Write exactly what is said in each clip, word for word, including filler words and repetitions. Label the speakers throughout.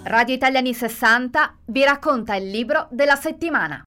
Speaker 1: Radio Italia anni sessanta vi racconta il libro della settimana.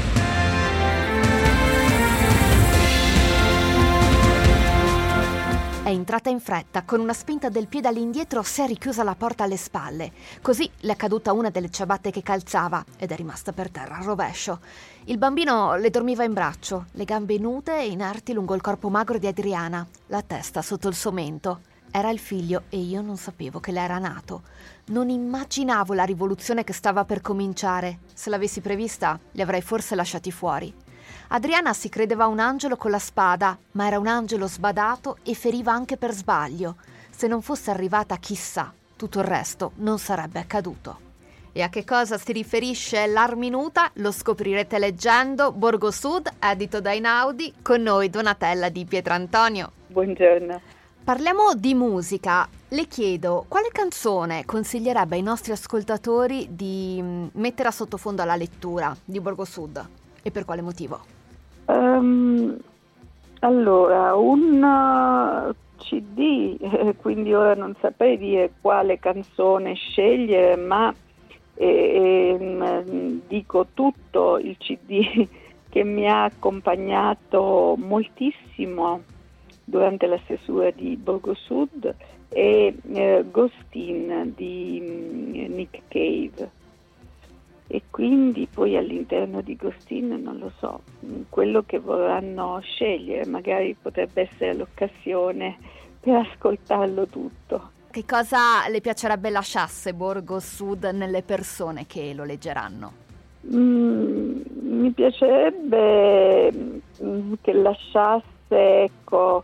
Speaker 1: È entrata in fretta, con una spinta del piede all'indietro si è richiusa la porta alle spalle. Così le è caduta una delle ciabatte che calzava ed è rimasta per terra a rovescio. Il bambino le dormiva in braccio, le gambe nude e inerti lungo il corpo magro di Adriana, la testa sotto il suo mento. Era il figlio e io non sapevo che le era nato. Non immaginavo la rivoluzione che stava per cominciare. Se l'avessi prevista, li avrei forse lasciati fuori. Adriana si credeva un angelo con la spada, ma era un angelo sbadato e feriva anche per sbaglio. Se non fosse arrivata, chissà, tutto il resto non sarebbe accaduto. E a che cosa si riferisce l'Arminuta lo scoprirete leggendo Borgo Sud, edito da Einaudi, con noi Donatella Di Pietrantonio.
Speaker 2: Buongiorno.
Speaker 1: Parliamo di musica. Le chiedo, quale canzone consiglierebbe ai nostri ascoltatori di mettere a sottofondo alla lettura di Borgo Sud e per quale motivo?
Speaker 2: Um, allora, un uh, C D, eh, quindi ora non saprei dire quale canzone scegliere, ma eh, eh, dico tutto il C D che mi ha accompagnato moltissimo durante la stesura di Borgo Sud è eh, Ghostin di um, Nick Cave. E quindi poi all'interno di Ghostin, non lo so, quello che vorranno scegliere, magari potrebbe essere l'occasione per ascoltarlo tutto.
Speaker 1: Che cosa le piacerebbe lasciasse Borgo Sud nelle persone che lo leggeranno?
Speaker 2: Mm, mi piacerebbe mm, che lasciasse, ecco,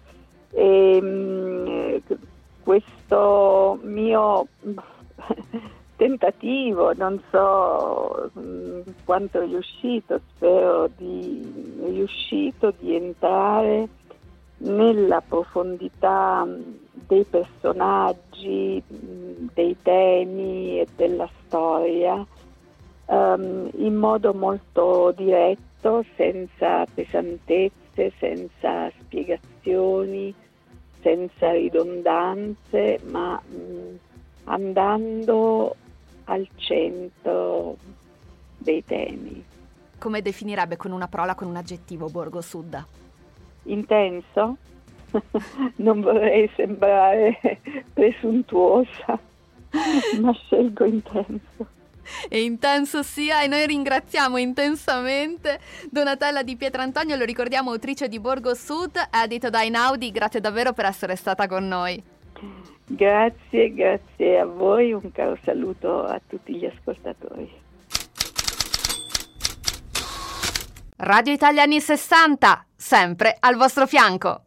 Speaker 2: ehm, questo mio tentativo, non so mh, quanto è riuscito, spero di è riuscito di entrare nella profondità dei personaggi, mh, dei temi e della storia um, in modo molto diretto, senza pesantezze, senza spiegazioni, senza ridondanze, ma mh, andando al centro dei temi.
Speaker 1: Come definirebbe con una parola, con un aggettivo, Borgo Sud?
Speaker 2: Intenso? Non vorrei sembrare presuntuosa, ma scelgo intenso.
Speaker 1: E intenso sia, e noi ringraziamo intensamente Donatella Di Pietrantonio, lo ricordiamo, autrice di Borgo Sud, edito da Einaudi. Grazie davvero per essere stata con noi.
Speaker 2: Grazie, grazie a voi, un caro saluto a tutti gli ascoltatori.
Speaker 1: Radio Italia anni sessanta, sempre al vostro fianco.